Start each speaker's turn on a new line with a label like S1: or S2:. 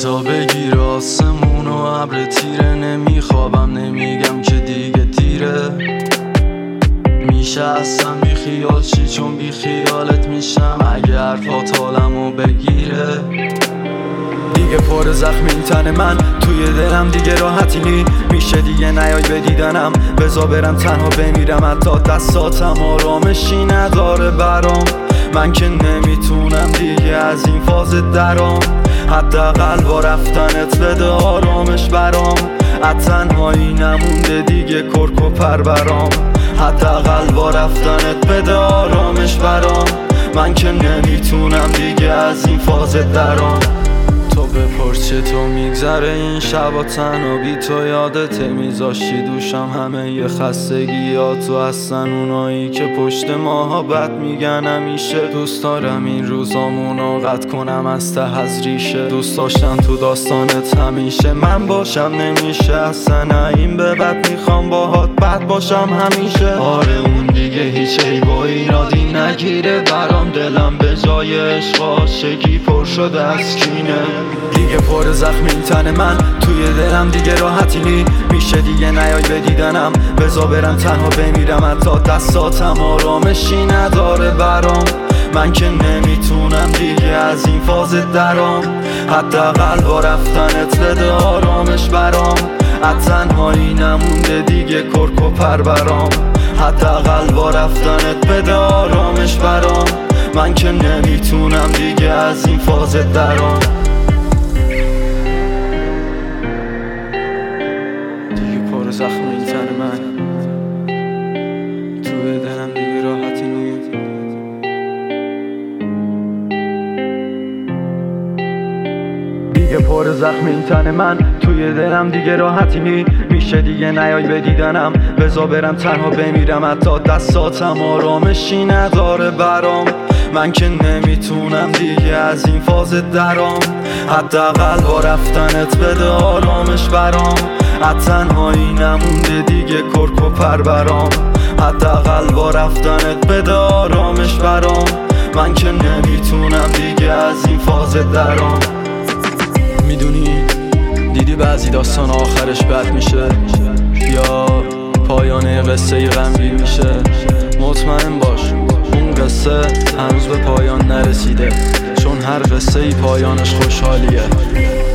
S1: بزا بگیر آسمون و ابر تیره، نمیخوابم نمیگم که دیگه دیره. میشه اصلا بی خیال چی، چون بی خیالت میشم اگه حرفات حالمو بگیره. دیگه پر زخم این تن من، توی دلم دیگه راحتی نی. میشه دیگه نیای به دیدنم، بزا برم تنها بمیرم. حتی دستاتم آرامشی نداره برام. من که نمیتونم دیگه از این فاز درام. حداقل با رفتنت بده آرامش برام. از تنهایی نمونده دیگه کرک و پر برام. حداقل با رفتنت بده آرامش برام. من که نمیتونم دیگه از این فاز درام. تو بپرس چطور میگذره این شبا تنها بی تو، یادته میذاشتی دوشم همه ی خستگیاتو. هستن اونایی که پشت ماها بد میگن همیشه. دوست دارم این روزامونو قطع کنم از ته از ریشه. دوست داشتم تو داستانت همیشه من باشم، نمیشه اصلا این به بعد میخوام باهات بد باشم همیشه. آره اون دیگه هیچ عیبا ایرادی نگیره برام. دلم به جای عشق عاشقی پر شده از کینه. دیگه پر زخم این تن من، توی دلم دیگه راحتی نی. میشه دیگه نیای به دیدنم، بزا برم تنها بمیرم. حتی دستاتم آرامشی نداره برام. من که نمیتونم دیگه از این فاز درام. حداقل با رفتنت بده آرامش برام. از تنهایی نمونده دیگه کرک و پر برام. حداقل با رفتنت بده آرامش برام. من که نمیتونم دیگه از این فاز درام. پر زخم این تن من، توی دلم دیگه راحتی نی. دیگه پر زخم این تن من، توی دلم دیگه راحتی نی. میشه دیگه نیای به دیدنم، بزا برم تنها بمیرم. حتی دستاتم آرامشی نداره برام. من که نمیتونم دیگه از این فاز درام. حداقل با رفتنت بده آرامش برام. از تنهایی نمونده دیگه کرک و پر برام. حداقل با رفتنت بده آرامش برام. من که نمیتونم دیگه از این فاز درام. میدونی دیدی بعضی داستان آخرش بد میشه، یا پایان قصه غمگین میشه. مطمئن باش اون قصه هنوز به پایان نرسیده، چون هر قصه ای پایانش خوشحالیه.